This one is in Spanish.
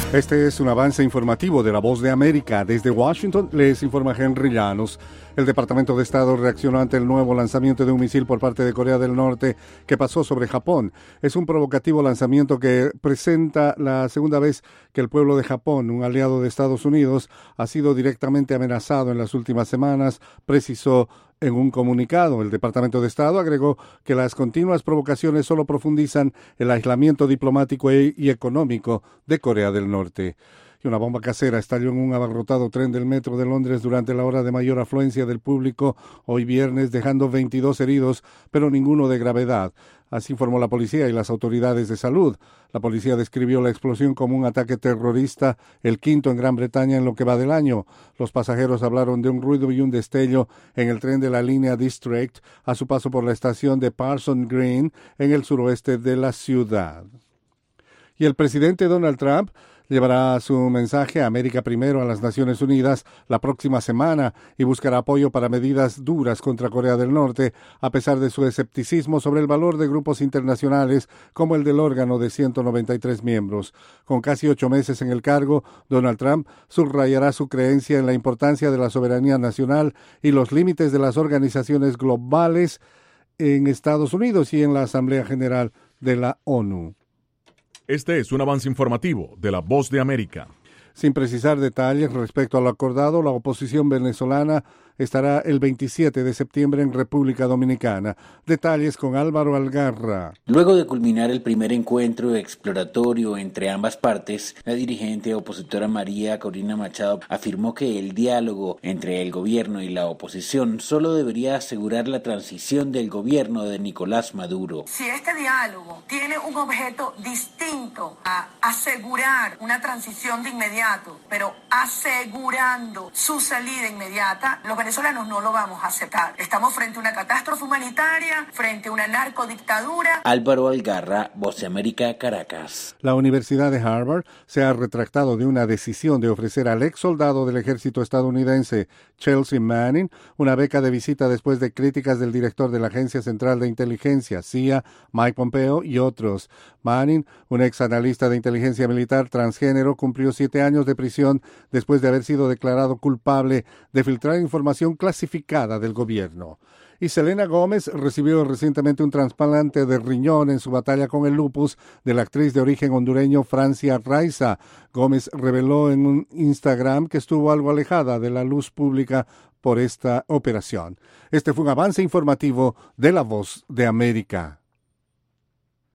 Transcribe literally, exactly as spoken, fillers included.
Este es un avance informativo de La Voz de América. Desde Washington les informa Henry Llanos. El Departamento de Estado reaccionó ante el nuevo lanzamiento de un misil por parte de Corea del Norte que pasó sobre Japón. Es un provocativo lanzamiento que presenta la segunda vez que el pueblo de Japón, un aliado de Estados Unidos, ha sido directamente amenazado en las últimas semanas, precisó en un comunicado. El Departamento de Estado agregó que las continuas provocaciones solo profundizan el aislamiento diplomático y económico de Corea del Norte. Y una bomba casera estalló en un abarrotado tren del metro de Londres durante la hora de mayor afluencia del público hoy viernes, dejando veintidós heridos, pero ninguno de gravedad. Así informó la policía y las autoridades de salud. La policía describió la explosión como un ataque terrorista, el quinto en Gran Bretaña en lo que va del año. Los pasajeros hablaron de un ruido y un destello en el tren de la línea District a su paso por la estación de Parsons Green en el suroeste de la ciudad. Y el presidente Donald Trump llevará su mensaje a América Primero a las Naciones Unidas la próxima semana y buscará apoyo para medidas duras contra Corea del Norte, a pesar de su escepticismo sobre el valor de grupos internacionales como el del órgano de ciento noventa y tres miembros. Con casi ocho meses en el cargo, Donald Trump subrayará su creencia en la importancia de la soberanía nacional y los límites de las organizaciones globales en Estados Unidos y en la Asamblea General de la ONU. Este es un avance informativo de La Voz de América. Sin precisar detalles respecto a lo acordado, la oposición venezolana estará el veintisiete de septiembre en República Dominicana. Detalles con Álvaro Algarra. Luego de culminar el primer encuentro exploratorio entre ambas partes, la dirigente opositora María Corina Machado afirmó que el diálogo entre el gobierno y la oposición solo debería asegurar la transición del gobierno de Nicolás Maduro. Si este diálogo tiene un objeto distinto a asegurar una transición de inmediato, pero asegurando su salida inmediata, los venezolanos no lo vamos a aceptar. Estamos frente a una catástrofe humanitaria, frente a una narcodictadura. Álvaro Algarra, Voz de América, Caracas. La Universidad de Harvard se ha retractado de una decisión de ofrecer al ex soldado del ejército estadounidense Chelsea Manning una beca de visita después de críticas del director de la Agencia Central de Inteligencia, C I A, Mike Pompeo y otros. Manning, un ex analista de inteligencia militar transgénero, cumplió siete años de prisión después de haber sido declarado culpable de filtrar información clasificada del gobierno. Y Selena Gómez recibió recientemente un trasplante de riñón en su batalla con el lupus de la actriz de origen hondureño Francia Raiza. Gómez reveló en un Instagram que estuvo algo alejada de la luz pública por esta operación. Este fue un avance informativo de La Voz de América.